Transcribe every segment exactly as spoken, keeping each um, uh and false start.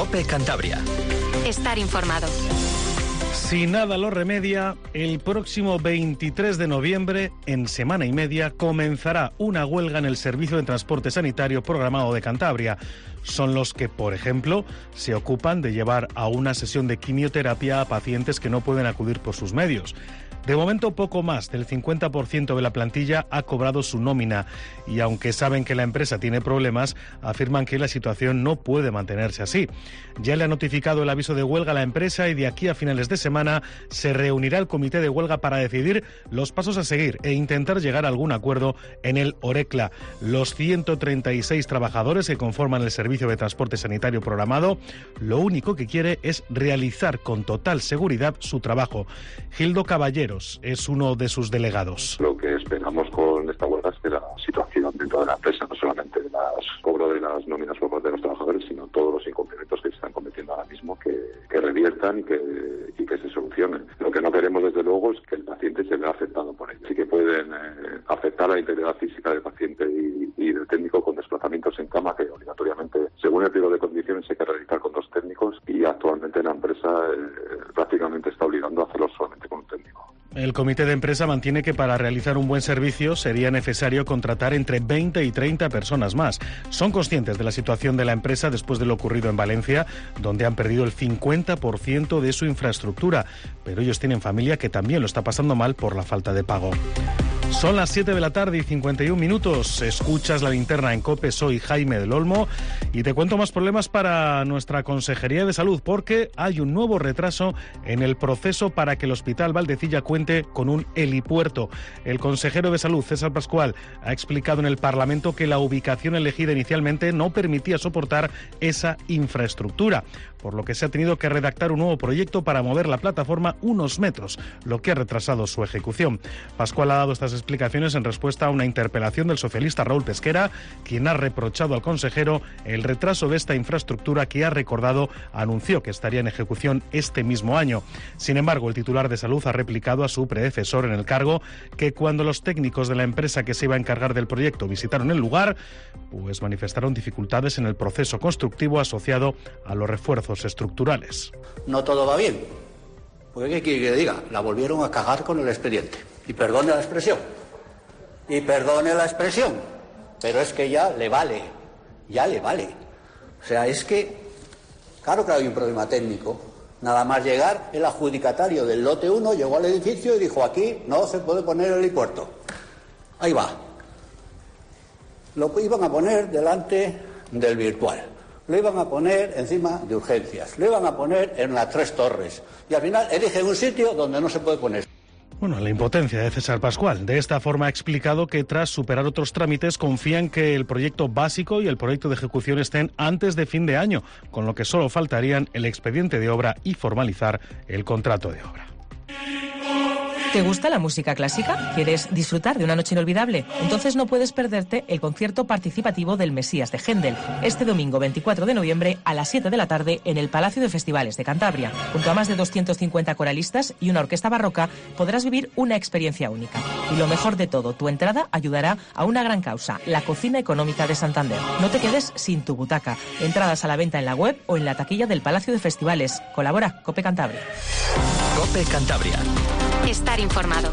COPE Cantabria. Estar informado. Si nada lo remedia, el próximo veintitrés de noviembre, en semana y media, comenzará una huelga en el servicio de transporte sanitario programado de Cantabria. Son los que, por ejemplo, se ocupan de llevar a una sesión de quimioterapia a pacientes que no pueden acudir por sus medios. De momento, poco más del cincuenta por ciento de la plantilla ha cobrado su nómina y aunque saben que la empresa tiene problemas, afirman que la situación no puede mantenerse así. Ya le ha notificado el aviso de huelga a la empresa y de aquí a finales de semana se reunirá el comité de huelga para decidir los pasos a seguir e intentar llegar a algún acuerdo en el Orecla. Los ciento treinta y seis trabajadores que conforman el servicio de transporte sanitario programado, lo único que quiere es realizar con total seguridad su trabajo. Gildo Caballero es uno de sus delegados. Lo que esperamos con esta huelga es que la situación dentro de la empresa, no solamente el cobro de las nóminas por parte de los trabajadores, sino todos los incumplimientos que se están cometiendo ahora mismo, que, que reviertan y que, y que se solucionen. Lo que no queremos, desde luego, es que el paciente se vea afectado por ello. Sí que pueden eh, afectar la integridad física del paciente y, y del técnico con desplazamientos en cama que obligatoriamente, según el pliego de condiciones, hay que realizar con dos técnicos y actualmente la empresa eh, prácticamente está obligando a hacerlo solamente con un técnico. El comité de empresa mantiene que para realizar un buen servicio sería necesario contratar entre veinte y treinta personas más. Son conscientes de la situación de la empresa después de lo ocurrido en Valencia, donde han perdido el cincuenta por ciento de su infraestructura, pero ellos tienen familia que también lo está pasando mal por la falta de pago. Son las siete de la tarde y cincuenta y un minutos. Escuchas La Linterna en COPE, soy Jaime del Olmo y te cuento más problemas para nuestra Consejería de Salud porque hay un nuevo retraso en el proceso para que el Hospital Valdecilla cuente con un helipuerto. El consejero de Salud, César Pascual, ha explicado en el Parlamento que la ubicación elegida inicialmente no permitía soportar esa infraestructura, por lo que se ha tenido que redactar un nuevo proyecto para mover la plataforma unos metros, lo que ha retrasado su ejecución. Pascual ha dado estas explicaciones en respuesta a una interpelación del socialista Raúl Pesquera, quien ha reprochado al consejero el retraso de esta infraestructura que, ha recordado, anunció que estaría en ejecución este mismo año. Sin embargo, el titular de Salud ha replicado a su predecesor en el cargo que cuando los técnicos de la empresa que se iba a encargar del proyecto visitaron el lugar, pues manifestaron dificultades en el proceso constructivo asociado a los refuerzos estructurales. No todo va bien, porque ¿qué quiere que le diga? La volvieron a cagar con el expediente. Y perdone la expresión, y perdone la expresión, pero es que ya le vale, ya le vale. O sea, es que, claro que hay un problema técnico. Nada más llegar, el adjudicatario del lote uno llegó al edificio y dijo, aquí no se puede poner el helipuerto. Ahí va. Lo iban a poner delante del virtual. Lo iban a poner encima de urgencias. Lo iban a poner en las Tres Torres. Y al final eligen un sitio donde no se puede poner. Bueno, la impotencia de César Pascual. De esta forma ha explicado que tras superar otros trámites confían que el proyecto básico y el proyecto de ejecución estén antes de fin de año, con lo que solo faltarían el expediente de obra y formalizar el contrato de obra. ¿Te gusta la música clásica? ¿Quieres disfrutar de una noche inolvidable? Entonces no puedes perderte el concierto participativo del Mesías de Händel, este domingo veinticuatro de noviembre a las siete de la tarde en el Palacio de Festivales de Cantabria. Junto a más de doscientos cincuenta coralistas y una orquesta barroca podrás vivir una experiencia única. Y lo mejor de todo, tu entrada ayudará a una gran causa, la Cocina Económica de Santander. No te quedes sin tu butaca. Entradas a la venta en la web o en la taquilla del Palacio de Festivales. Colabora COPE Cantabria. COPE Cantabria. Estar informado.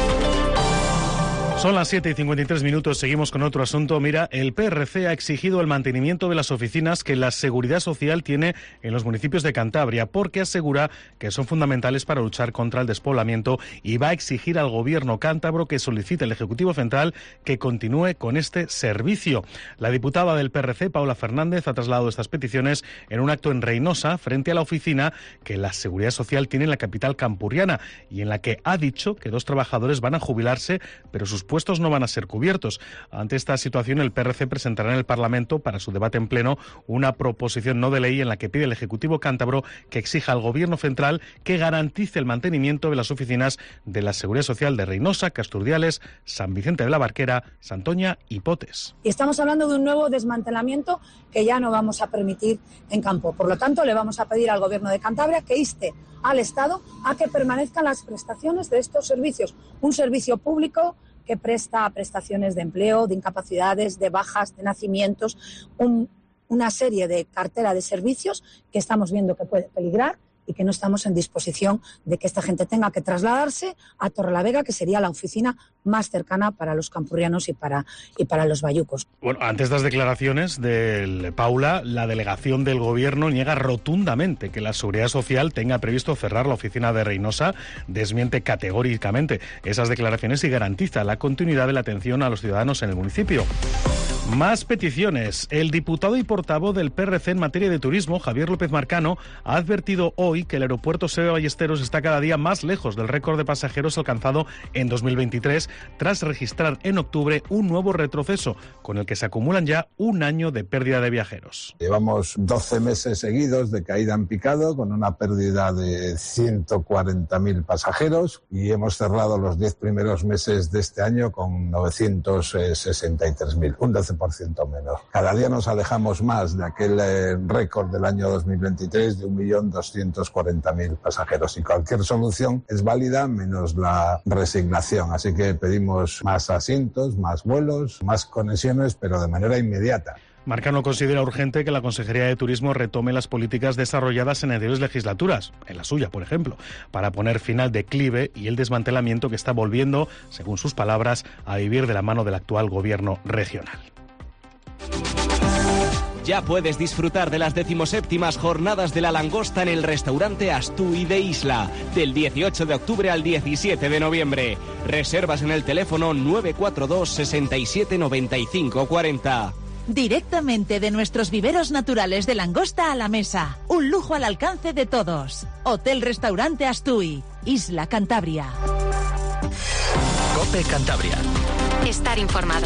Son las siete y cincuenta y tres minutos, seguimos con otro asunto. Mira, el P R C ha exigido el mantenimiento de las oficinas que la Seguridad Social tiene en los municipios de Cantabria, porque asegura que son fundamentales para luchar contra el despoblamiento y va a exigir al gobierno cántabro que solicite al Ejecutivo Central que continúe con este servicio. La diputada del P R C, Paula Fernández, ha trasladado estas peticiones en un acto en Reynosa frente a la oficina que la Seguridad Social tiene en la capital campurriana y en la que ha dicho que dos trabajadores van a jubilarse, pero sus puestos no van a ser cubiertos. Ante esta situación, el P R C presentará en el Parlamento, para su debate en pleno, una proposición no de ley en la que pide al Ejecutivo cántabro que exija al Gobierno central que garantice el mantenimiento de las oficinas de la Seguridad Social de Reynosa, Casturdiales, San Vicente de la Barquera, Santoña y Potes. Y estamos hablando de un nuevo desmantelamiento que ya no vamos a permitir en campo. Por lo tanto, le vamos a pedir al Gobierno de Cantabria que inste al Estado a que permanezcan las prestaciones de estos servicios. Un servicio público que presta prestaciones de empleo, de incapacidades, de bajas, de nacimientos, un, una serie de cartera de servicios que estamos viendo que puede peligrar y que no estamos en disposición de que esta gente tenga que trasladarse a Torrelavega, que sería la oficina más cercana para los campurrianos y para, y para los bayucos. Bueno, ante estas declaraciones de Paula, la delegación del Gobierno niega rotundamente que la Seguridad Social tenga previsto cerrar la oficina de Reynosa, desmiente categóricamente esas declaraciones y garantiza la continuidad de la atención a los ciudadanos en el municipio. Más peticiones. El diputado y portavoz del P R C en materia de turismo, Javier López Marcano, ha advertido hoy que el aeropuerto Seve Ballesteros está cada día más lejos del récord de pasajeros alcanzado en dos mil veintitrés, tras registrar en octubre un nuevo retroceso, con el que se acumulan ya un año de pérdida de viajeros. Llevamos doce meses seguidos de caída en picado, con una pérdida de ciento cuarenta mil pasajeros, y hemos cerrado los diez primeros meses de este año con novecientos sesenta y tres mil, un doce por ciento menos. Cada día nos alejamos más de aquel eh, récord del año dos mil veintitrés de un millón doscientos cuarenta mil pasajeros, y cualquier solución es válida menos la resignación. Así que pedimos más asientos, más vuelos, más conexiones, pero de manera inmediata. Marcano considera urgente que la Consejería de Turismo retome las políticas desarrolladas en anteriores legislaturas, en la suya, por ejemplo, para poner fin al declive y el desmantelamiento que está volviendo, según sus palabras, a vivir de la mano del actual gobierno regional. Ya puedes disfrutar de las decimoséptimas jornadas de la langosta en el restaurante Astúi de Isla, del dieciocho de octubre al diecisiete de noviembre. Reservas en el teléfono nueve cuatro dos, sesenta y siete, noventa y cinco cuarenta. Directamente de nuestros viveros naturales de langosta a la mesa. Un lujo al alcance de todos. Hotel Restaurante Astúi, Isla Cantabria. COPE Cantabria. Estar informado.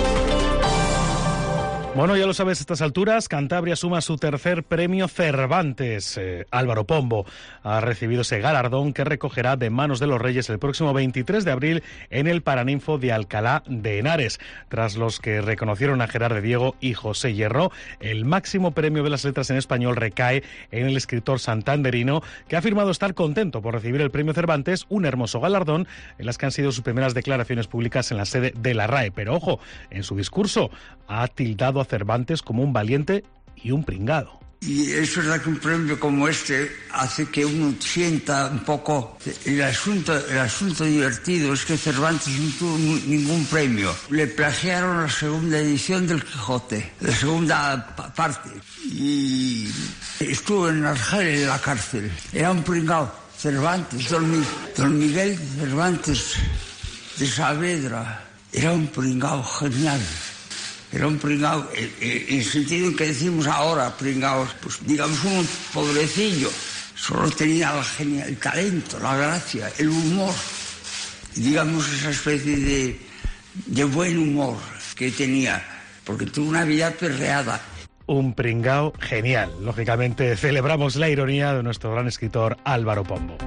Bueno, ya lo sabes, a estas alturas, Cantabria suma su tercer premio Cervantes. Eh, Álvaro Pombo ha recibido ese galardón que recogerá de manos de los Reyes el próximo veintitrés de abril en el Paraninfo de Alcalá de Henares. Tras los que reconocieron a Gerard de Diego y José Hierro, el máximo premio de las letras en español recae en el escritor santanderino, que ha afirmado estar contento por recibir el premio Cervantes, un hermoso galardón en las que han sido sus primeras declaraciones públicas en la sede de la R A E. Pero ojo, en su discurso ha tildado a Cervantes como un valiente y un pringado. Y es verdad que un premio como este hace que uno sienta un poco el asunto, el asunto divertido es que Cervantes no tuvo ningún premio. Le plagiaron la segunda edición del Quijote, la segunda parte, y estuvo en Argel en la cárcel. Era un pringado. Cervantes, don, Mi, don Miguel Cervantes de Saavedra, era un pringado genial. Era un pringao, en el sentido en que decimos ahora, pringaos, pues digamos un pobrecillo, solo tenía la genial, el talento, la gracia, el humor, digamos esa especie de, de buen humor que tenía, porque tuvo una vida perreada. Un pringao genial. Lógicamente celebramos la ironía de nuestro gran escritor Álvaro Pombo.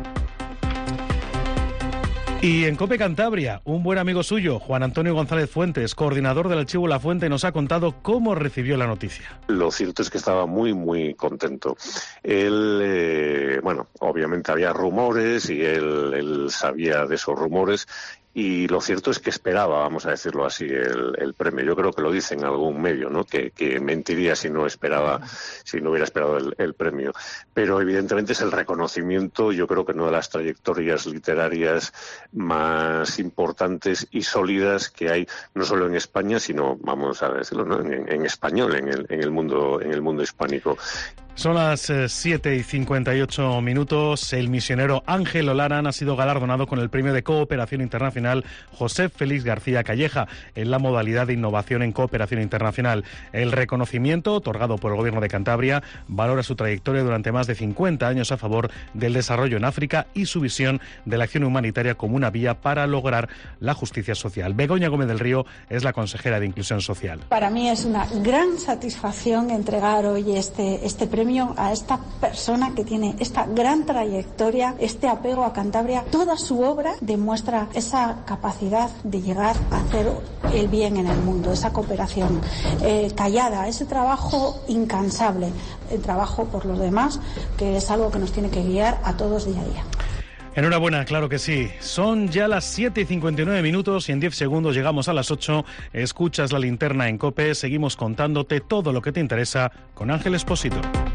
Y en COPE Cantabria, un buen amigo suyo, Juan Antonio González Fuentes, coordinador del Archivo La Fuente, nos ha contado cómo recibió la noticia. Lo cierto es que estaba muy, muy contento. Él, eh, bueno, obviamente había rumores y él, él sabía de esos rumores. Y lo cierto es que esperaba, vamos a decirlo así, el, el premio. Yo creo que lo dice en algún medio, ¿no? Que, que mentiría si no esperaba, si no hubiera esperado el, el premio. Pero evidentemente es el reconocimiento, yo creo que una de las trayectorias literarias más importantes y sólidas que hay, no solo en España, sino, vamos a decirlo, ¿no? en, en español, en el, en el mundo, en el mundo hispánico. Son las siete y cincuenta y ocho minutos. El misionero Ángel Olaran ha sido galardonado con el Premio de Cooperación Internacional José Félix García Calleja en la modalidad de Innovación en Cooperación Internacional. El reconocimiento, otorgado por el Gobierno de Cantabria, valora su trayectoria durante más de cincuenta años a favor del desarrollo en África y su visión de la acción humanitaria como una vía para lograr la justicia social. Begoña Gómez del Río es la consejera de Inclusión Social. Para mí es una gran satisfacción entregar hoy este, este premio a esta persona que tiene esta gran trayectoria, este apego a Cantabria. Toda su obra demuestra esa capacidad de llegar a hacer el bien en el mundo, esa cooperación eh, callada, ese trabajo incansable, el trabajo por los demás, que es algo que nos tiene que guiar a todos día a día. Enhorabuena, claro que sí. Son ya las siete y cincuenta y nueve minutos y en diez segundos llegamos a las ocho. Escuchas La Linterna en COPE. Seguimos contándote todo lo que te interesa con Ángel Expósito.